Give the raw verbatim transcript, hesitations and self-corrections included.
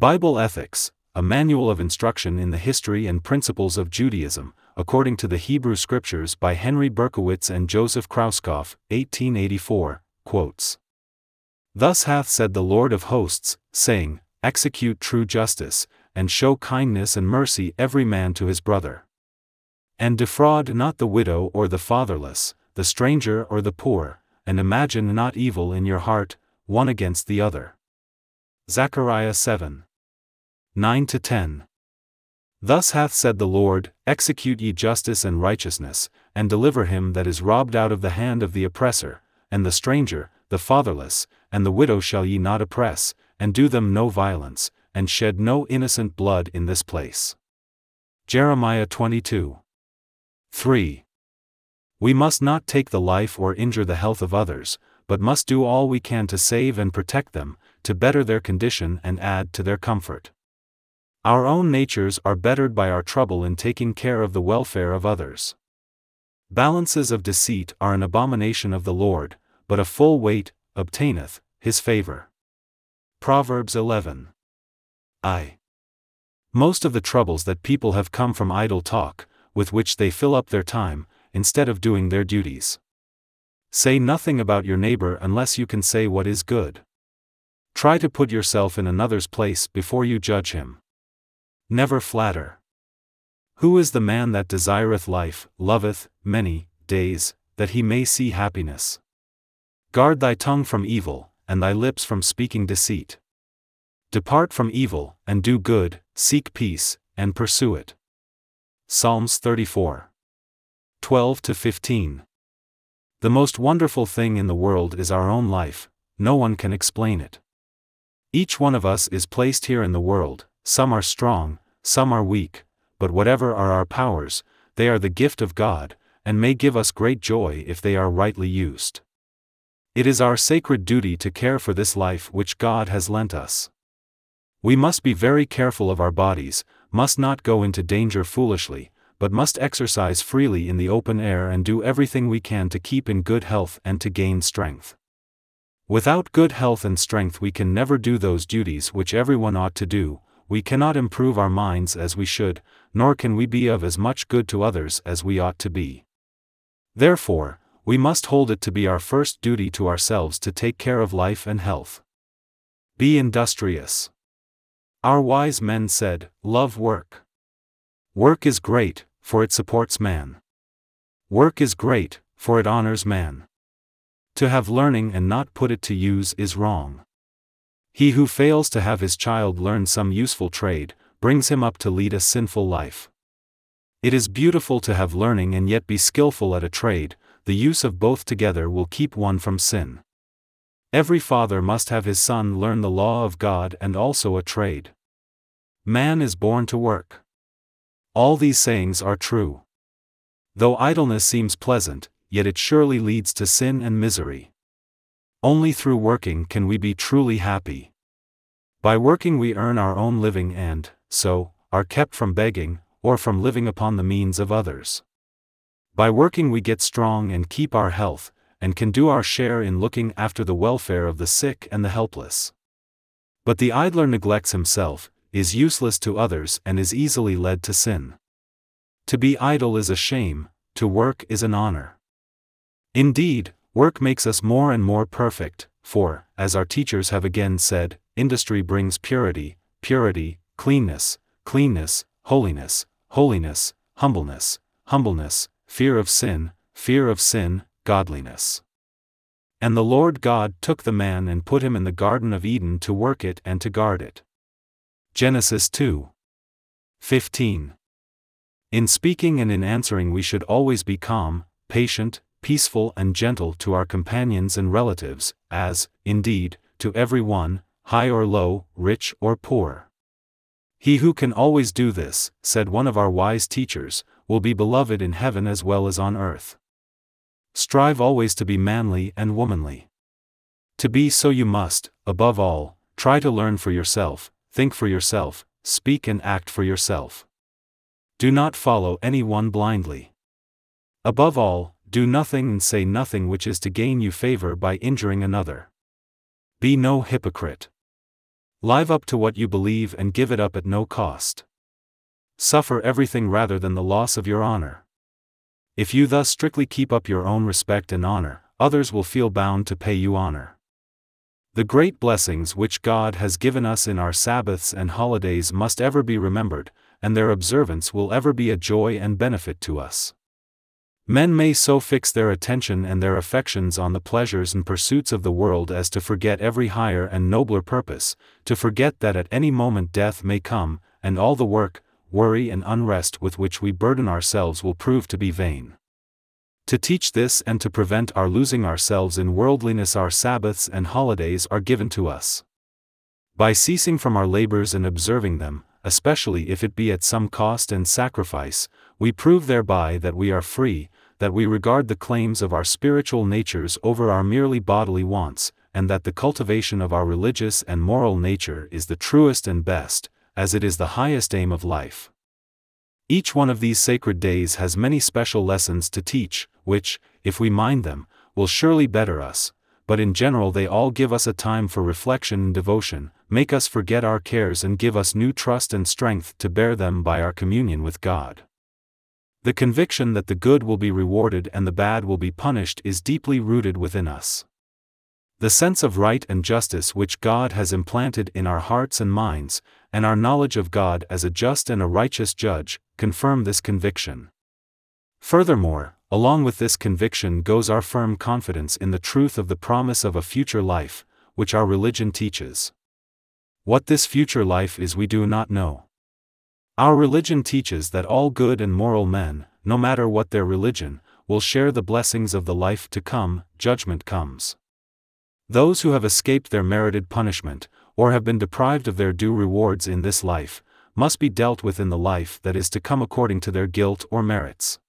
Bible Ethics, a manual of instruction in the history and principles of Judaism, according to the Hebrew Scriptures by Henry Berkowitz and Joseph Krauskopf, eighteen eighty-four, quotes. Thus hath said the Lord of hosts, saying, Execute true justice, and show kindness and mercy every man to his brother. And defraud not the widow or the fatherless, the stranger or the poor, and imagine not evil in your heart, one against the other. Zechariah seven. nine to ten. Thus hath said the Lord, Execute ye justice and righteousness, and deliver him that is robbed out of the hand of the oppressor, and the stranger, the fatherless, and the widow shall ye not oppress, and do them no violence, and shed no innocent blood in this place. Jeremiah twenty-two. three. We must not take the life or injure the health of others, but must do all we can to save and protect them, to better their condition and add to their comfort. Our own natures are bettered by our trouble in taking care of the welfare of others. Balances of deceit are an abomination of the Lord, but a full weight obtaineth his favor. Proverbs eleven. I. Most of the troubles that people have come from idle talk, with which they fill up their time, instead of doing their duties. Say nothing about your neighbor unless you can say what is good. Try to put yourself in another's place before you judge him. Never flatter. Who is the man that desireth life, loveth many days, that he may see happiness? Guard thy tongue from evil, and thy lips from speaking deceit. Depart from evil, and do good, seek peace, and pursue it. Psalms thirty-four. twelve to fifteen. The most wonderful thing in the world is our own life, no one can explain it. Each one of us is placed here in the world, some are strong, some are weak, but whatever are our powers, they are the gift of God, and may give us great joy if they are rightly used. It is our sacred duty to care for this life which God has lent us. We must be very careful of our bodies, must not go into danger foolishly, but must exercise freely in the open air and do everything we can to keep in good health and to gain strength. Without good health and strength we can never do those duties which everyone ought to do, we cannot improve our minds as we should, nor can we be of as much good to others as we ought to be. Therefore, we must hold it to be our first duty to ourselves to take care of life and health. Be industrious. Our wise men said, Love work. Work is great, for it supports man. Work is great, for it honors man. To have learning and not put it to use is wrong. He who fails to have his child learn some useful trade, brings him up to lead a sinful life. It is beautiful to have learning and yet be skillful at a trade, the use of both together will keep one from sin. Every father must have his son learn the law of God and also a trade. Man is born to work. All these sayings are true. Though idleness seems pleasant, yet it surely leads to sin and misery. Only through working can we be truly happy. By working we earn our own living and, so, are kept from begging, or from living upon the means of others. By working we get strong and keep our health, and can do our share in looking after the welfare of the sick and the helpless. But the idler neglects himself, is useless to others and is easily led to sin. To be idle is a shame, to work is an honor. Indeed, work makes us more and more perfect, for, as our teachers have again said, industry brings purity, purity, cleanness, cleanness, holiness, holiness, humbleness, humbleness, fear of sin, fear of sin, godliness. And the Lord God took the man and put him in the Garden of Eden to work it and to guard it. Genesis two. fifteen. In speaking and in answering we should always be calm, patient, peaceful and gentle to our companions and relatives, as, indeed, to every one, high or low, rich or poor. He who can always do this, said one of our wise teachers, will be beloved in heaven as well as on earth. Strive always to be manly and womanly. To be so you must, above all, try to learn for yourself, think for yourself, speak and act for yourself. Do not follow any one blindly. Above all, do nothing and say nothing which is to gain you favor by injuring another. Be no hypocrite. Live up to what you believe and give it up at no cost. Suffer everything rather than the loss of your honor. If you thus strictly keep up your own respect and honor, others will feel bound to pay you honor. The great blessings which God has given us in our Sabbaths and holidays must ever be remembered, and their observance will ever be a joy and benefit to us. Men may so fix their attention and their affections on the pleasures and pursuits of the world as to forget every higher and nobler purpose, to forget that at any moment death may come, and all the work, worry and unrest with which we burden ourselves will prove to be vain. To teach this and to prevent our losing ourselves in worldliness, our Sabbaths and holidays are given to us. By ceasing from our labors and observing them, especially if it be at some cost and sacrifice, we prove thereby that we are free, that we regard the claims of our spiritual natures over our merely bodily wants, and that the cultivation of our religious and moral nature is the truest and best, as it is the highest aim of life. Each one of these sacred days has many special lessons to teach, which, if we mind them, will surely better us, but in general they all give us a time for reflection and devotion, make us forget our cares and give us new trust and strength to bear them by our communion with God. The conviction that the good will be rewarded and the bad will be punished is deeply rooted within us. The sense of right and justice which God has implanted in our hearts and minds, and our knowledge of God as a just and a righteous judge, confirm this conviction. Furthermore, along with this conviction goes our firm confidence in the truth of the promise of a future life, which our religion teaches. What this future life is we do not know. Our religion teaches that all good and moral men, no matter what their religion, will share the blessings of the life to come. Judgment comes. Those who have escaped their merited punishment, or have been deprived of their due rewards in this life, must be dealt with in the life that is to come according to their guilt or merits.